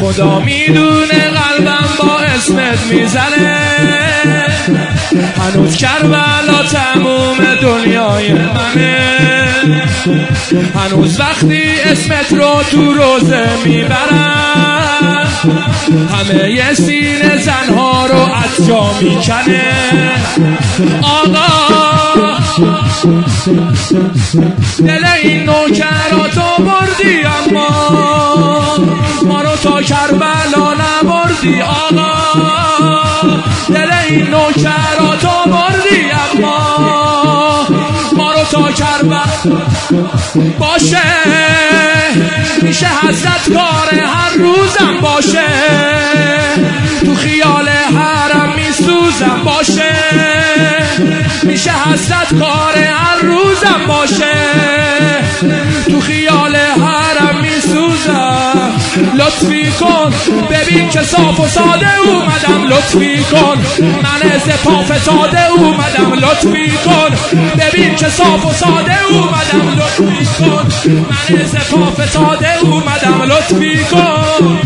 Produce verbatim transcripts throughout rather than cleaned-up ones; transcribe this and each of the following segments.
خدا میدونه قلبم با اسمت میزنه، هنوز کربلا تموم دنیای منه، هنوز وقتی اسمت رو تو روزه میبرم همه ی سینه زنها رو از جا میکنه. آقا دل این نوکراتو بردی اما ما رو تا کربلا نبردی. آقا دل این نوکراتو بردی اما ما رو تا کربلا باشه، میشه حضرت کار هر روزم باشه، تو خیال حرم میسوزم باشه، میشه حضرت کار هر روزم باشه، تو خیال حرم میسوزم. لطفی کن ببین که صاف و ساده اومدم، لطفی کن من از پا فتاده اومدم، لطفی کن ببین که صاف و ساده اومدم، لطفی کن من از پا فتاده اومدم، لطفی کن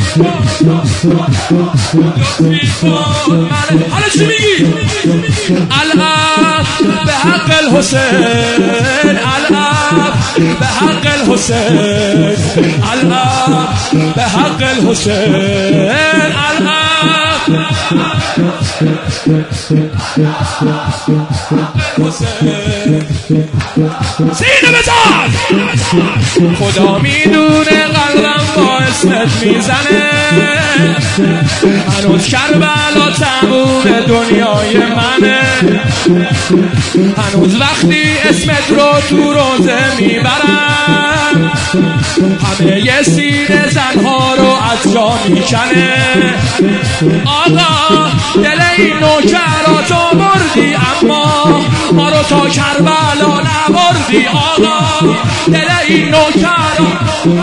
لطفی کن من. حالا چی میگی؟ الان به حق الحسین، الان به حق الحسین، الان به حق الحسین، الان سینه بزن. خدا میدونه قلبم با اسمت میزنه، هنوز کربلا تموم دنیای منه، هنوز وقتی اسمت رو تو روزه میبرم همه ی سینه زنها رو از جا میکنه. آقا دل این نوکراتو بردی اما ما رو تا کربلا نبردی. آقا دل این نوکراتو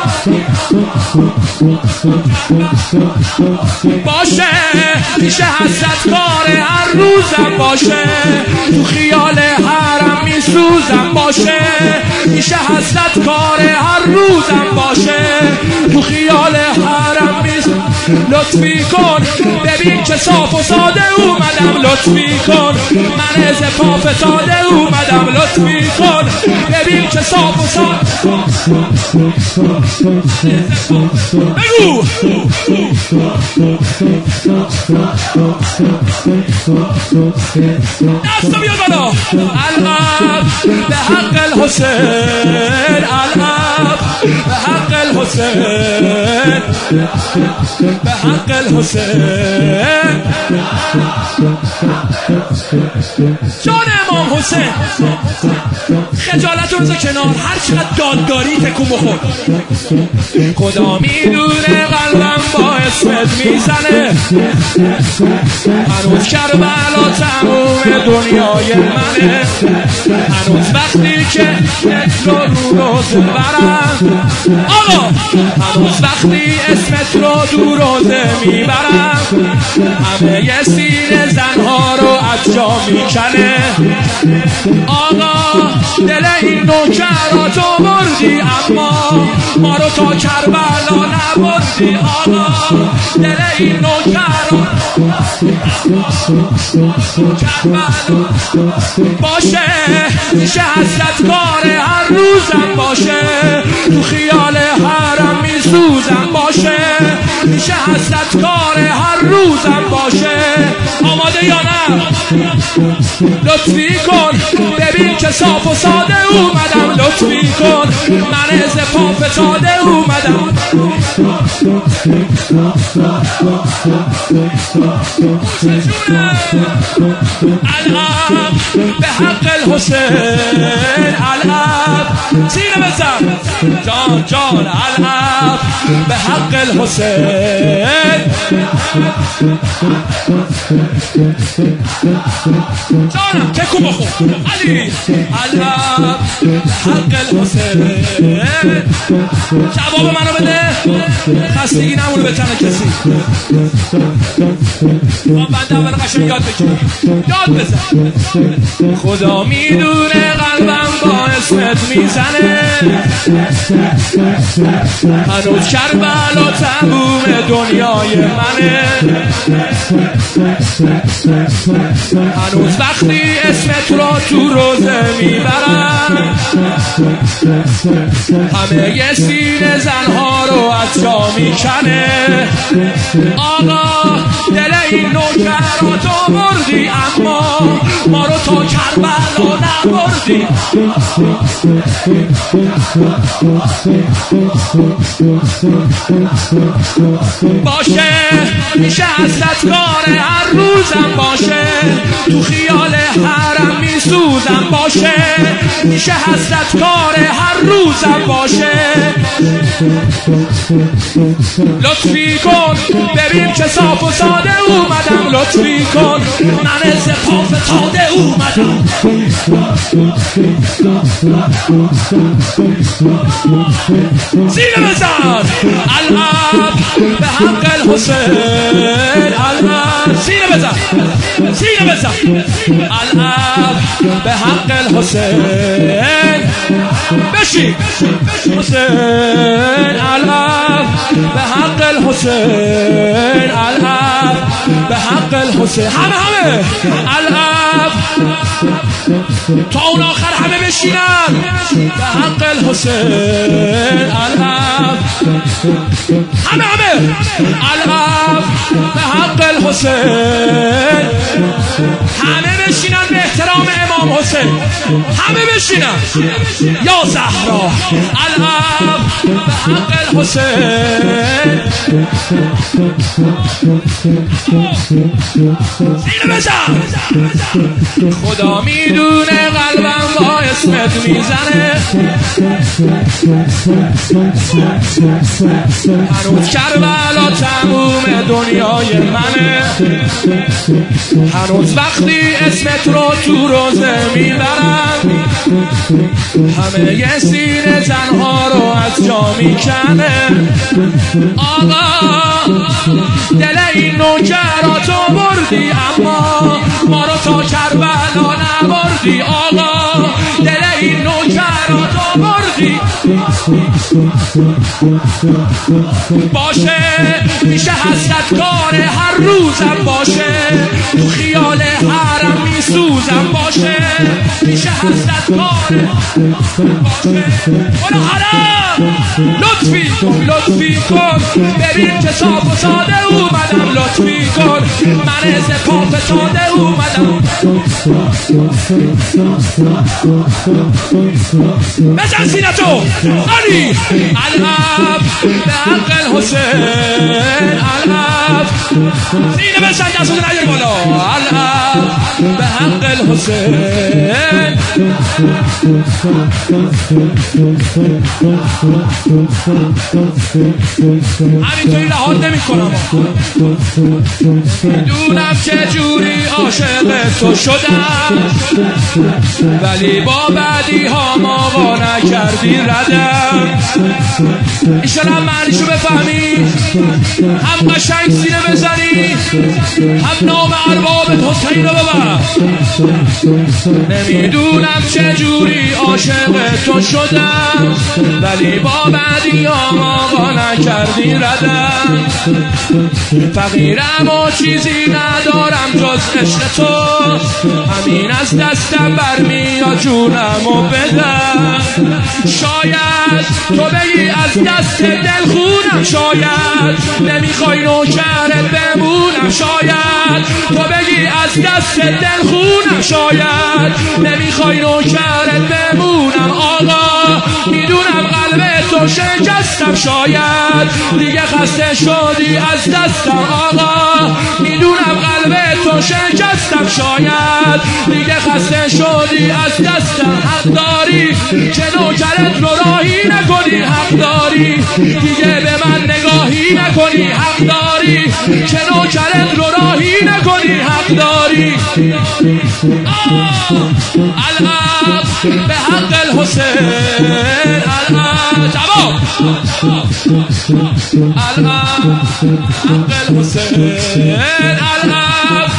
باشه، میشه حضرت کار هر روزم باشه، تو خیال حرم میسوزم باشه، میشه حضرت کار هر روزم باشه، تو خیال حرم میسوزم. لطفی کن ببین که صاف و ساده اومدم، لطفی کن من از پا فتاده اومدم، لطفی کن ببین که صاف و ساده. بگو دستا بیاد بالا. الان به حق الحسین، الان به حق الحسین، به حق الحسین، جان امام حسین. خجالتون رو کنار، هر چقدر دادداری تکون بخور. خدا میدونه قلبم با اسمت میزنه، هنوز کربلا تموم دنیای منه، هنوز وقتی که اسمت رو رو روزه برم. آقا هنوز وقتی اسمت رو دو روزه میبرم همه ی سینه زنها رو از جا میکنه. آقا دل این نوکراتو بردی اما ما رو تا کربلا نبردی. آقا دل این نوکراتو کربلا باشه، میشه حضرت کار هر روزم باشه، تو خیال حرم میسوزم باشه، میشه حضرت کار هر روزم باشه. آماده یا نه؟ لطفی کن ببین که صاف و ساده اومدم، لطفی کن من از پا فتاده اومدم. الان به حق الحسین، الان سینه بزن جان جان، الان به حق الحسین، جانم تکون بخور علی. الان به حق الحسین، جواب منو بده، خستگی نمونه به تن کسی. ما بنده اول قشنگ یاد بگیرم، یاد بزن. خدا میدونه قلبم با اسمت میزنه، هنوز کربلا تموم دنیای منه. هنوز وقتی اسمت را تو روزه میبرم همه یه سینه زنها رو از جا میکنه. آقا دل این نوکراتو بردی اما ما رو تا کربلا نبردی. باشه میشه حسرتگار هر روزم باشه تو خیال حرم میسوزم باشه میشه حسرتگار هر روزم باشه. لطفی کن ببین که صاف و ساده اومدم لطفی کن من از پا فتاده اومدم. زیر بزن الاب به حق الحسین الاب زیر بزن زیر بزن الاب به حق الحسین بشی حسین الاب به حق الحسین الاب به حق الحسین همه همه الاب تا اون آخر همه بشینن به حق الحسین الاب همه همه الاب به حق الحسین همه بشینن به احترام امام حسین همه بشینن یا زهرا الاب به حق الحسین. زیر بزن خدا میدونه قلبم با اسمت میزنه. هنوز کربلا تموم دنیای منه. هنوز وقتی اسمت رو تو روزه میبرم همه یه سینه زنها رو از جا میکنه. آقا دل این نوکراتو بردی اما ما رو تا کربلا نبردی. آقا دل این نوکراتو بردی. باشه میشه حسرتگار هر روزم باشه تو خیال حرم میسوزم باشه میشه حسرتگار باشه اون حرم لطفی کن لطفی کن ببین که صاف و ساده اومدم لطفی کن من از پا فتاده اومدم. بزن سینتو علی الاب به حق الحسین الاب سینه بزن دستو نیار بالا الاب به حق الحسین. همینطوری رهات نمی کنم میدونم چه جوری عاشق تو شدم ولی با بعدی ها ما با نکردی ردم. ایشالا هم معنیشو بفهمی هم قشنگ سینه بزنی هم نام ارباب حسین رو ببر. نمیدونم چه جوری عاشق تو شدم ولی با بعدی ها ما با نکردی ردم. فقیرم و چیزی ندارم جز عشق تو همین از دستم برمیاد جونم و بدم. شاید تو بگی از دست دل خونم شاید نمیخوای نوکرت بمونم شاید تو بگی از دست دل خونم شاید نمیخوای نوکرت بمونم. آقا میدونم قلب تو شکستم شاید دیگه خسته شدی از دستم. آقا میدونم قلب تو شکستم شاید دیگه خسته شدی از دستم. حق داری که نوکرت رو راهی نکنی حق داری دیگه به من نگاهی نکنی حق داری داری که نوکرت رو راهی نکنی حق داری. العب به حق الحسین العب جواب العب حق الحسین العب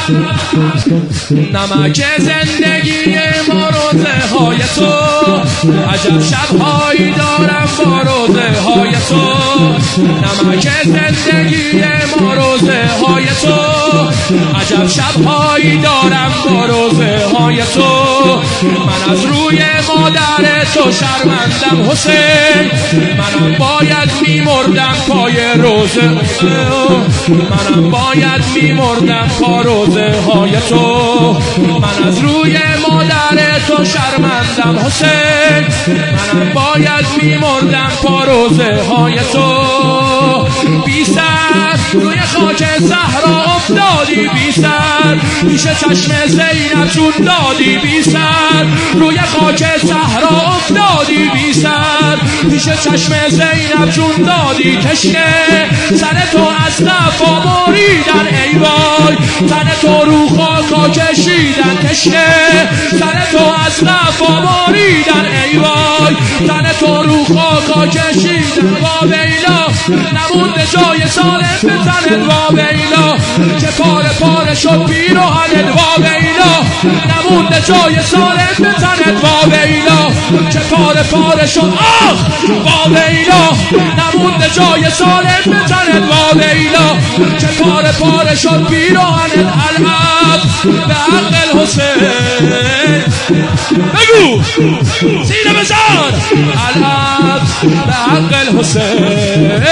نمک زندگی ما روزه های تو عجب شبهایی دارم با روزه های تو نمک زندگی ما روزه های تو عجب شبهایی دارم با روزه های تو من از روی مادر تو شرمندم حسین منم باید میمردم پای روزه منم باید میمردم پا روزه های تو من از روی مادر تو شرمندم حسین منم باید میمردم پا روزه های تو بی سر روی خاک صحرا افتادی بی سر پیش چشم زینب جون دادی بی سر روی خاک صحرا افتادی بی سر پیش چشم زینب جون دادی تشنه سر تو از قفا بریدن ای وای تن تو رو خاکا کشیدن تشنه سر تو از قفا بریدن ای وای تن تو رو خاکا کشیدن با بیلا نمونده جای سالم به تنت با بیلا که پاره پاره شد پیراهنت با بیلا نمونده جای سالم به تنت با بیلا که پاره پاره شد آخ با بیلا نمونده جای سالم به تنت با بیلا که پاره پاره شد پیراهنت العب به حق الحسین بگو سینه بزن العب به حق الحسین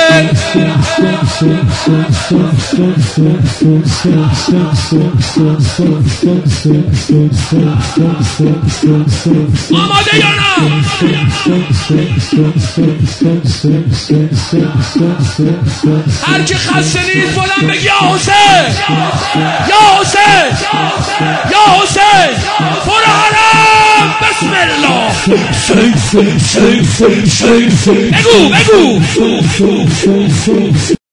آماده یا نه هر کی خسته نیست بلند بگی یا حسین یا حسین یا حسین برو حرم بسم الله بگو بگو